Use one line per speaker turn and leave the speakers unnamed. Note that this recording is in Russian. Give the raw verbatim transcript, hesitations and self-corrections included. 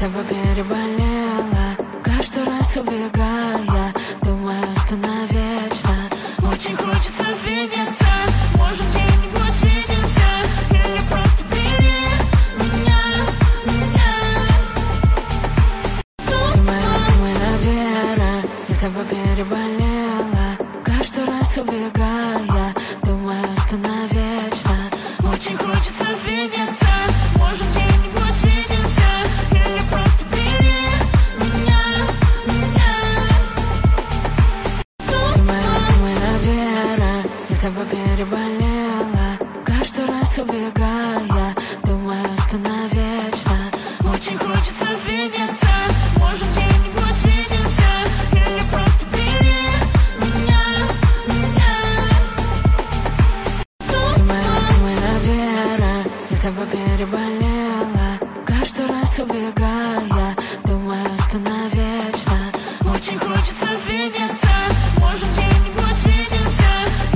тобой переболела, каждый раз убегая, думаю, что навечно. Очень хочется встретиться, может где-нибудь свидимся, или просто бери меня, меня. Ты моя, ты моя вера, я тобой переболела, каждый раз убегая, думаю, что навечно. Очень хочется встретиться, может где-нибудь свидимся, или просто бери меня, меня. Ты моя, ты моя вера, я тобой переболела, каждый раз убегая, думаю, что навечно. Очень хочется встретиться, может где-нибудь свидимся, или просто бери меня, меня. Ты моя, ты моя вера, я тобой переболела, каждый раз убегая, думаю, что навечно. Очень хочется встретиться.